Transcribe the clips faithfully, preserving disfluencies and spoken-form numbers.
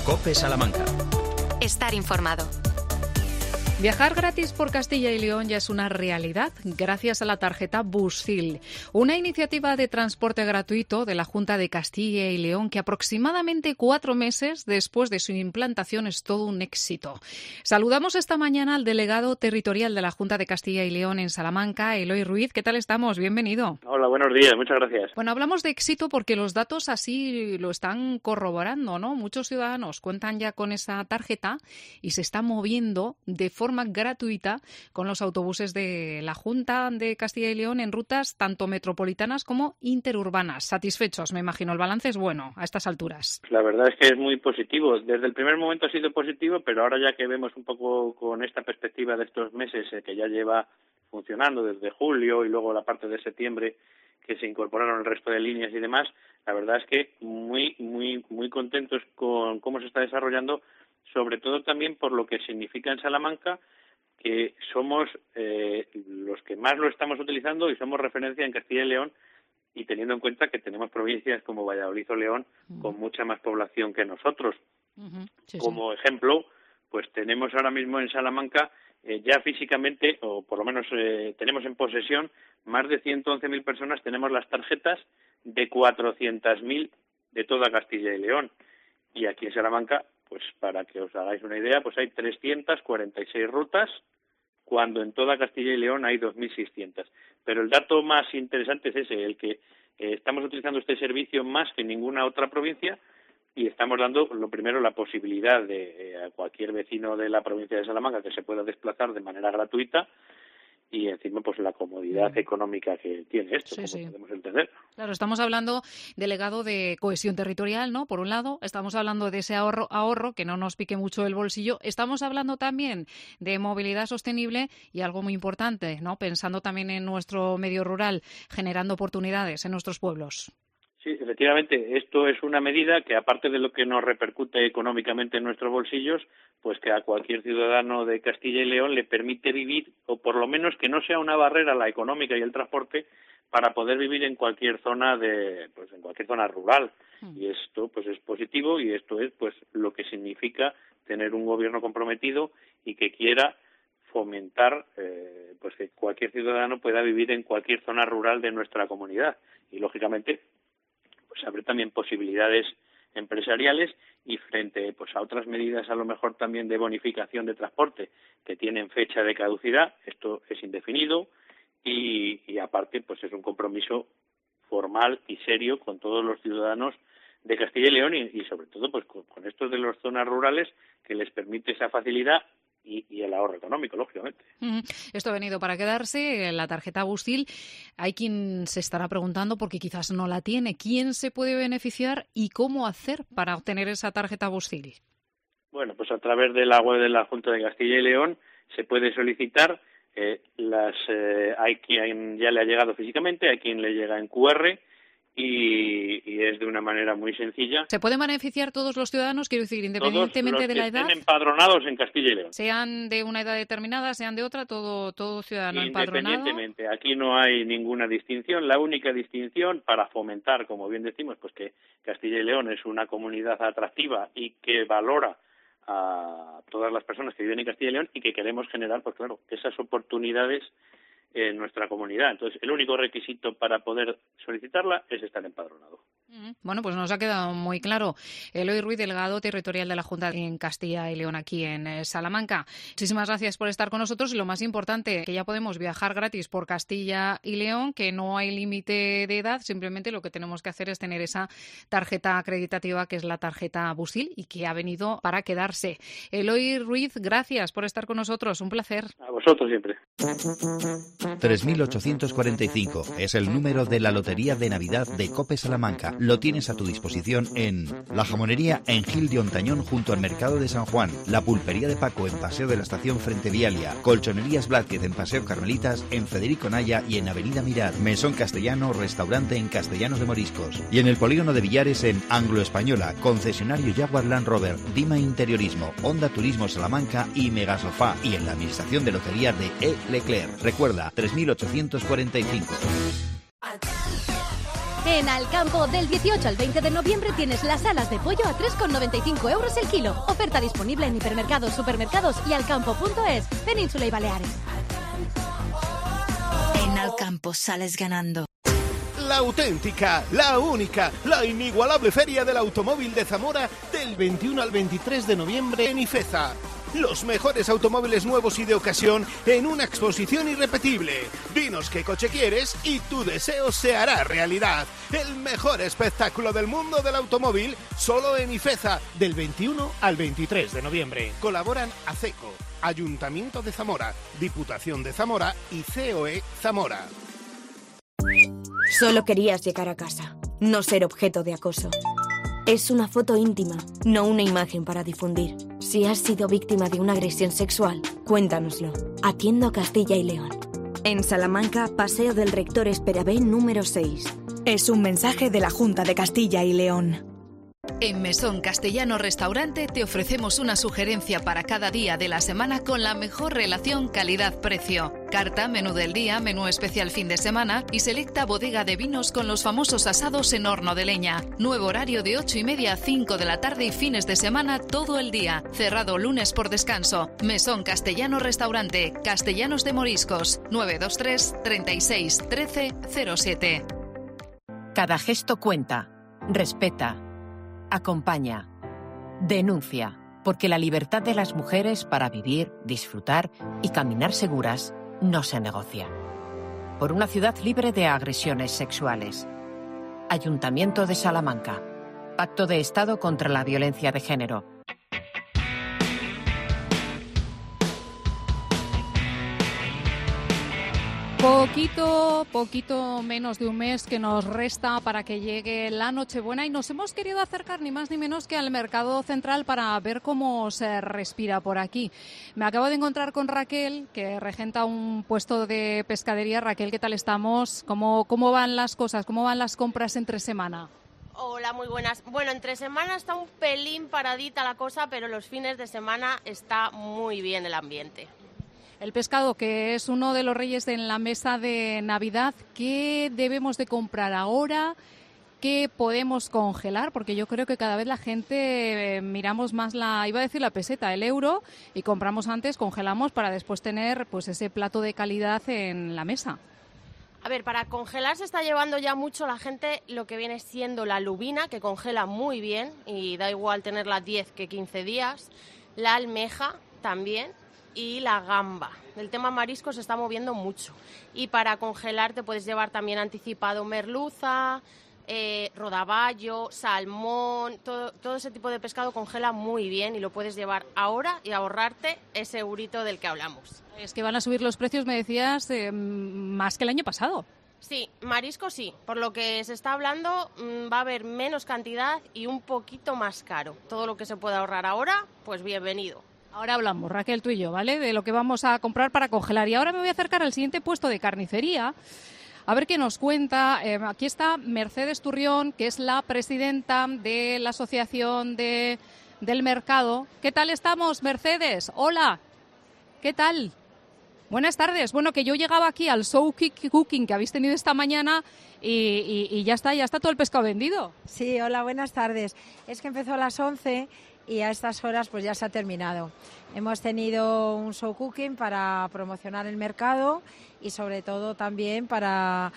COPE Salamanca. Estar informado. Viajar gratis por Castilla y León ya es una realidad gracias a la tarjeta Busfil, una iniciativa de transporte gratuito de la Junta de Castilla y León que aproximadamente cuatro meses después de su implantación es todo un éxito. Saludamos esta mañana al delegado territorial de la Junta de Castilla y León en Salamanca, Eloy Ruiz. ¿Qué tal estamos? Bienvenido. Hola, buenos días. Muchas gracias. Bueno, hablamos de éxito porque los datos así lo están corroborando, ¿no? Muchos ciudadanos cuentan ya con esa tarjeta y se está moviendo de forma forma gratuita con los autobuses de la Junta de Castilla y León en rutas tanto metropolitanas como interurbanas. Satisfechos, me imagino. El balance es bueno a estas alturas. La verdad es que es muy positivo. Desde el primer momento ha sido positivo, pero ahora ya que vemos un poco con esta perspectiva de estos meses eh, que ya lleva funcionando desde julio y luego la parte de septiembre que se incorporaron el resto de líneas y demás, la verdad es que muy, muy, muy contentos con cómo se está desarrollando, sobre todo también por lo que significa en Salamanca, que somos eh, los que más lo estamos utilizando y somos referencia en Castilla y León, y teniendo en cuenta que tenemos provincias como Valladolid o León uh-huh. con mucha más población que nosotros. Uh-huh. Sí, como sí. ejemplo, pues tenemos ahora mismo en Salamanca eh, ya físicamente, o por lo menos eh, tenemos en posesión, más de ciento once mil personas, tenemos las tarjetas de cuatrocientas mil de toda Castilla y León. Y aquí en Salamanca, pues para que os hagáis una idea, pues hay trescientas cuarenta y seis rutas, cuando en toda Castilla y León hay dos mil seiscientas. Pero el dato más interesante es ese, el que eh, estamos utilizando este servicio más que en ninguna otra provincia y estamos dando, lo primero, la posibilidad de eh, a cualquier vecino de la provincia de Salamanca que se pueda desplazar de manera gratuita, y encima pues la comodidad mm. económica que tiene esto, sí, como sí. podemos entender. Claro, estamos hablando, delegado, de cohesión territorial, ¿no? Por un lado, estamos hablando de ese ahorro, ahorro que no nos pique mucho el bolsillo. Estamos hablando también de movilidad sostenible y algo muy importante, ¿no? Pensando también en nuestro medio rural, generando oportunidades en nuestros pueblos. Sí, efectivamente, esto es una medida que, aparte de lo que nos repercute económicamente en nuestros bolsillos, pues que a cualquier ciudadano de Castilla y León le permite vivir, o por lo menos que no sea una barrera la económica y el transporte, para poder vivir en cualquier zona de, pues en cualquier zona rural. Mm. Y esto, pues es positivo, y esto es, pues, lo que significa tener un gobierno comprometido y que quiera fomentar, eh, pues que cualquier ciudadano pueda vivir en cualquier zona rural de nuestra comunidad. Y lógicamente pues abre también posibilidades empresariales, y frente pues a otras medidas a lo mejor también de bonificación de transporte que tienen fecha de caducidad, esto es indefinido, y, y aparte pues es un compromiso formal y serio con todos los ciudadanos de Castilla y León, y, y sobre todo pues con, con estos de las zonas rurales, que les permite esa facilidad Y, y el ahorro económico, lógicamente. Esto ha venido para quedarse, la tarjeta Busfil. Hay quien se estará preguntando, porque quizás no la tiene, ¿quién se puede beneficiar y cómo hacer para obtener esa tarjeta Busfil? Bueno, pues a través de la web de la Junta de Castilla y León se puede solicitar. Eh, las eh, hay quien ya le ha llegado físicamente, hay quien le llega en Q R, Y, y es de una manera muy sencilla. ¿Se pueden beneficiar todos los ciudadanos, quiero decir, independientemente todos los de la edad? Estén empadronados en Castilla y León. Sean de una edad determinada, sean de otra, todo, todo ciudadano empadronado. Independientemente, aquí no hay ninguna distinción. La única distinción, para fomentar, como bien decimos, pues que Castilla y León es una comunidad atractiva y que valora a todas las personas que viven en Castilla y León, y que queremos generar, pues claro, esas oportunidades en nuestra comunidad. Entonces, el único requisito para poder solicitarla es estar empadronado. Bueno, pues nos ha quedado muy claro. Eloy Ruiz, delegado territorial de la Junta en Castilla y León, aquí en Salamanca. Muchísimas gracias por estar con nosotros, y lo más importante, que ya podemos viajar gratis por Castilla y León, que no hay límite de edad, simplemente lo que tenemos que hacer es tener esa tarjeta acreditativa, que es la tarjeta Busfil, y que ha venido para quedarse. Eloy Ruiz, gracias por estar con nosotros, un placer. A vosotros siempre. tres mil ochocientos cuarenta y cinco es el número de la Lotería de Navidad de COPE Salamanca. Lo tienes a tu disposición en La Jamonería en Gil de Ontañón, junto al Mercado de San Juan, La Pulpería de Paco en Paseo de la Estación frente Vialia, Colchonerías Blázquez en Paseo Carmelitas, en Federico Naya y en Avenida Mirar, Mesón Castellano, restaurante en Castellanos de Moriscos, y en el Polígono de Villares en Anglo Española, concesionario Jaguar Land Rover, Dima Interiorismo, Honda Turismo Salamanca y Megasofá, y en la Administración de Loterías de E. Leclerc. Recuerda, tres mil ochocientos cuarenta y cinco. En Alcampo, del dieciocho al veinte de noviembre tienes las alas de pollo a tres con noventa y cinco euros el kilo. Oferta disponible en hipermercados, supermercados y alcampo punto es, Península y Baleares. En Alcampo sales ganando. La auténtica, la única, la inigualable Feria del Automóvil de Zamora del veintiuno al veintitrés de noviembre en Ifeza. Los mejores automóviles nuevos y de ocasión en una exposición irrepetible. Dinos qué coche quieres y tu deseo se hará realidad. El mejor espectáculo del mundo del automóvil solo en Ifeza del veintiuno al veintitrés de noviembre. Colaboran ACECO, Ayuntamiento de Zamora, Diputación de Zamora y C O E Zamora. Solo querías llegar a casa, no ser objeto de acoso. Es una foto íntima, no una imagen para difundir. Si has sido víctima de una agresión sexual, cuéntanoslo. Atiendo a Castilla y León. En Salamanca, Paseo del Rector Esperabé número seis. Es un mensaje de la Junta de Castilla y León. En Mesón Castellano Restaurante te ofrecemos una sugerencia para cada día de la semana con la mejor relación calidad-precio. Carta, menú del día, menú especial fin de semana y selecta bodega de vinos con los famosos asados en horno de leña. Nuevo horario de ocho y media a cinco de la tarde y fines de semana todo el día. Cerrado lunes por descanso. Mesón Castellano Restaurante, Castellanos de Moriscos, nueve dos tres, treinta y seis, trece, cero siete. Cada gesto cuenta. Respeta. Acompaña, denuncia, porque la libertad de las mujeres para vivir, disfrutar y caminar seguras no se negocia. Por una ciudad libre de agresiones sexuales. Ayuntamiento de Salamanca. Pacto de Estado contra la Violencia de Género. Poquito, poquito menos de un mes que nos resta para que llegue la Nochebuena y nos hemos querido acercar ni más ni menos que al Mercado Central para ver cómo se respira por aquí. Me acabo de encontrar con Raquel, que regenta un puesto de pescadería. Raquel, ¿qué tal estamos? ¿Cómo, cómo van las cosas? ¿Cómo van las compras entre semana? Hola, muy buenas. Bueno, entre semana está un pelín paradita la cosa, pero los fines de semana está muy bien el ambiente. El pescado, que es uno de los reyes en la mesa de Navidad, ¿qué debemos de comprar ahora? ¿Qué podemos congelar? Porque yo creo que cada vez la gente eh, miramos más la, iba a decir la peseta, el euro, y compramos antes, congelamos para después tener pues ese plato de calidad en la mesa. A ver, para congelar se está llevando ya mucho la gente lo que viene siendo la lubina, que congela muy bien y da igual tenerla diez que quince días. La almeja también. Y la gamba. El tema marisco se está moviendo mucho. Y para congelar te puedes llevar también anticipado merluza, eh, rodaballo, salmón, todo, todo ese tipo de pescado congela muy bien y lo puedes llevar ahora y ahorrarte ese eurito del que hablamos. Es que van a subir los precios, me decías, eh, más que el año pasado. Sí, marisco sí. Por lo que se está hablando mmm, va a haber menos cantidad y un poquito más caro. Todo lo que se pueda ahorrar ahora, pues bienvenido. Ahora hablamos, Raquel, tú y yo, ¿vale? De lo que vamos a comprar para congelar. Y ahora me voy a acercar al siguiente puesto de carnicería. A ver qué nos cuenta. Eh, aquí está Mercedes Turrión, que es la presidenta de la Asociación de, del Mercado. ¿Qué tal estamos, Mercedes? Hola. ¿Qué tal? Buenas tardes. Bueno, que yo llegaba aquí al show cooking que habéis tenido esta mañana y, y, y ya está, ya está todo el pescado vendido. Sí, hola, buenas tardes. Es que empezó a las once y a estas horas pues ya se ha terminado. Hemos tenido un show cooking para promocionar el mercado y sobre todo también para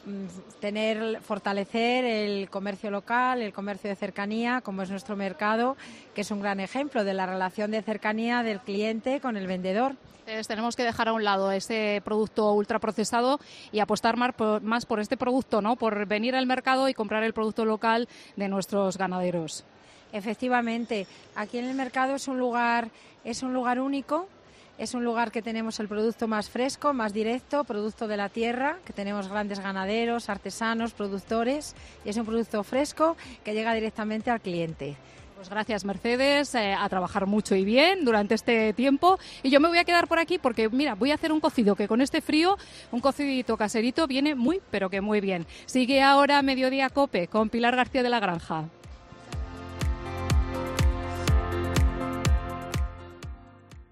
tener, fortalecer el comercio local, el comercio de cercanía, como es nuestro mercado, que es un gran ejemplo de la relación de cercanía del cliente con el vendedor. Entonces, tenemos que dejar a un lado ese producto ultraprocesado y apostar más por, más por este producto, ¿no? Por venir al mercado y comprar el producto local de nuestros ganaderos. Efectivamente, aquí en el mercado es un lugar, es un lugar único, es un lugar que tenemos el producto más fresco, más directo, producto de la tierra, que tenemos grandes ganaderos, artesanos, productores, y es un producto fresco que llega directamente al cliente. Pues gracias, Mercedes, eh, a trabajar mucho y bien durante este tiempo. Y yo me voy a quedar por aquí porque, mira, voy a hacer un cocido que con este frío, un cocidito caserito viene muy, pero que muy bien. Sigue ahora Mediodía Cope con Pilar García de la Granja.